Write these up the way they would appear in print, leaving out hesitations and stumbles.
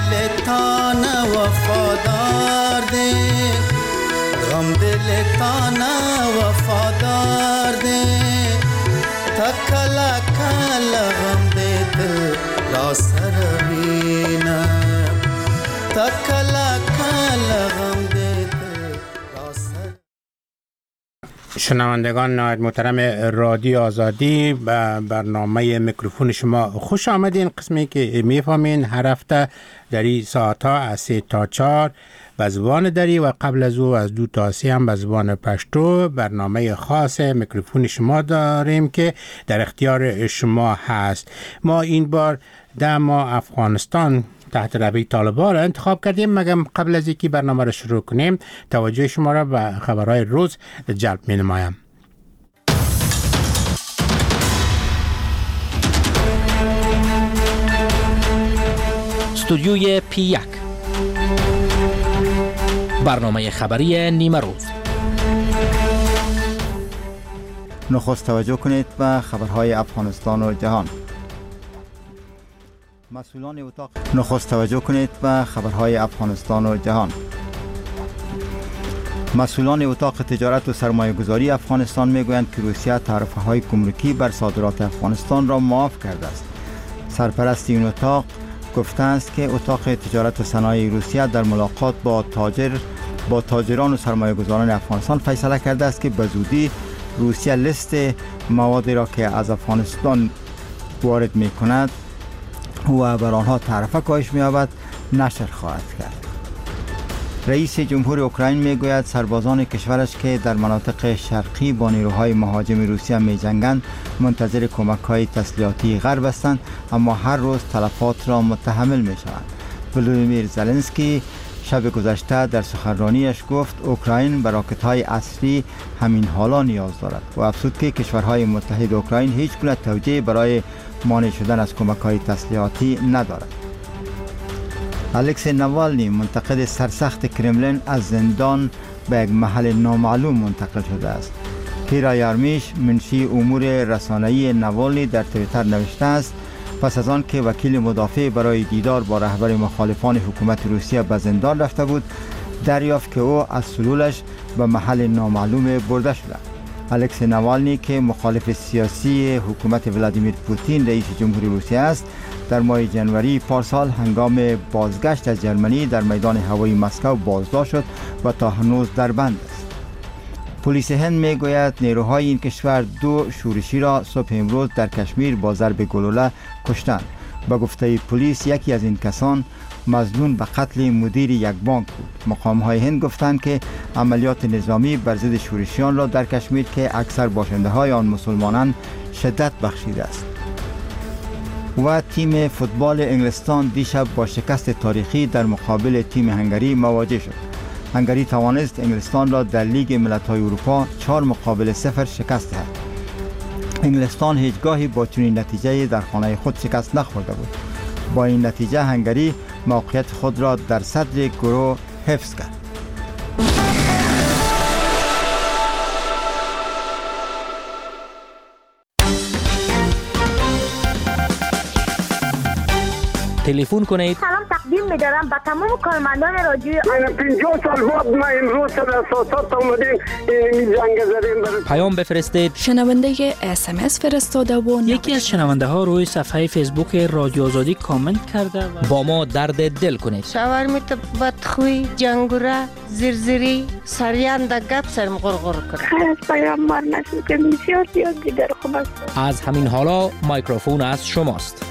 دل تان وفادار دے غم دل تان وفادار دے تکلا کلا غم دے دل را سروینا تکلا کلا غم دے دل را سر. شنوندگان نهایت محترم رادیو آزادی، برنامه میکروفون شما خوش آمدین. قسمی که میفهمین هر هفته در این ساعت ها از 3 تا 4 به زبان دری و قبل از او از 2 تا 3 هم به زبان پشتو برنامه خاص میکروفون شما داریم که در اختیار شما هست. ما این بار 10 ماه افغانستان تحت رهبری طالبان را انتخاب کردیم. مگم قبل از اینکه برنامه را شروع کنیم توجه شما را به خبرهای روز جلب می نمایم. استودیوی P1 برنامه خبری نیمه روز. نخست توجه کنید به خبرهای افغانستان و جهان. مسئولان اتاق تجارت و سرمایه گذاری افغانستان میگویند که روسیه تعرفه های گمرکی بر صادرات افغانستان را معاف کرده است. سرپرست این اتاق گفته است که اتاق تجارت و صنایع روسیه در ملاقات با تاجران و سرمایه گذاران افغانستان فیصله کرده است که به زودی روسیه لیست موادی را که از افغانستان وارد می کند و بر آنها تعرفه کاهش می‌یابد نشر خواهد کرد. رئیس جمهور اوکراین میگوید سربازان کشورش که در مناطق شرقی با نیروهای مهاجم روسیه می‌جنگند منتظر کمک‌های تسلیحاتی غرب هستند، اما هر روز تلفات را متحمل می‌شوند. ولودیمیر زلنسکی شب گذشته در سخنرانیش گفت اوکراین به راکت‌های عصری همین حالا نیاز دارد و افزود که کشورهای متحد اوکراین هیچ گونه توجیه برای مانع شدن از کمک‌های تسلیحاتی ندارد. الکسی نوالنی منتقد سرسخت کرملین از زندان به یک محل نامعلوم منتقل شده است. کیرا یارمیش منشی امور رسانه‌ای نوالنی در توییتر نوشته است پس از آن که وکیل مدافع برای دیدار با رهبر مخالفان حکومت روسیه به زندان رفته بود دریافت که او از سلولش به محل نامعلوم برده شده. الکسی نوالنی که مخالف سیاسی حکومت ولادیمیر پوتین رئیس جمهوری روسیه است در ماه جنوری پارسال هنگام بازگشت از جرمنی در میدان هوایی مسکو بازداشت شد و تا هنوز در بند است. پلیس هند میگوید نیروهای این کشور 2 شورشی را صبح امروز در کشمیر با ضرب گلوله کشتند. به گفته پلیس یکی از این کسان مظنون به قتل مدیر یک بانک بود. مقام‌های هند گفتند که عملیات نظامی بر ضد شورشیان را در کشمیر که اکثر باشنده‌های آن مسلمانان شدت بخشیده است. و تیم فوتبال انگلستان دیشب با شکست تاریخی در مقابل تیم هنگری مواجه شد. هنگری توانست انگلستان را در لیگ ملت‌های اروپا 4-0 شکست دهد. انگلستان هیچگاهی با چنین نتیجه‌ای در خانه خود شکست نخورده بود. با این نتیجه هنگری موقعیت خود را در صدر گروه حفظ کرد. تلفن کنید. سلام تقدیم می‌دارم به تمام کارمندان رادیو. من 50 سال بعد ما امروز در اساسات اومدیم این جنگ زدیم. پیام بفرستید. شنونده SMS فرستاده و یکی از شنونده ها روی صفحه فیسبوک رادیو آزادی کامنت کرده و با ما درد دل کنید. شاورمیت بدخوی، جنگوره، زرزری، سریان در گپ سرم غرغر کرد. خیر از پیامبر نشد که بسیار زیاد دیگر خوب است. از همین حالا میکروفون از شماست.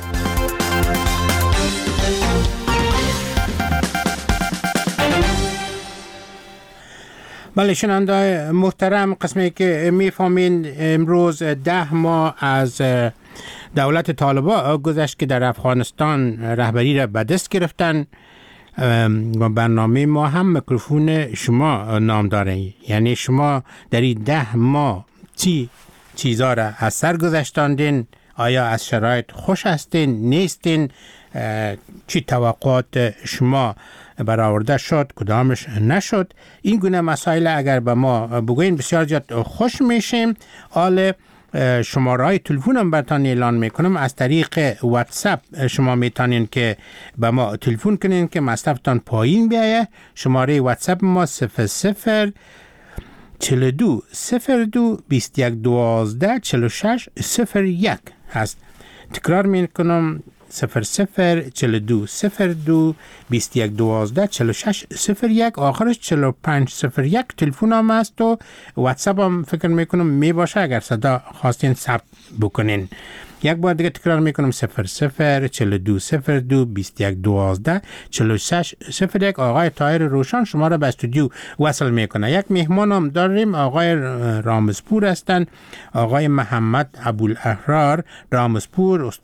بله شنونده محترم، قسمی که میفهمین امروز 10 ماه از دولت طالبان گذشت که در افغانستان رهبری را به دست گرفتن و برنامه ما هم میکروفون شما نام داره. یعنی شما در این 10 ماه چی چیزا را از سر گذشتاندین؟ آیا از شرایط خوش هستین؟ نیستین؟ چی توقعات شما برآورده شد؟ کدامش نشد؟ این گونه مسائل اگر به ما بگوین بسیار زیاد خوش میشیم. حال شماره‌های تلفنم براتون اعلان میکنم. از طریق واتساپ شما میتونین که به ما تلفن کنین که مصرفتان پایین بیایه. شماره واتساپ ما 00 42 02 21 12 46 01 هست. تکرار میکنم 00 42 02 21 12 46 01 آخرش 45 01 تلفن هم است و واتساپ هم فکر میکنم می باشه اگر صدا خواستین ثبت بکنین. یک بار دیگه تکرار میکنم 00 42 02 21 12 46 01. آقای طاهر روشن شما را به استودیو وصل میکنه. یک مهمان هم داریم، آقای رامزپور هستند، آقای محمد ابوالاحرار رامزپور،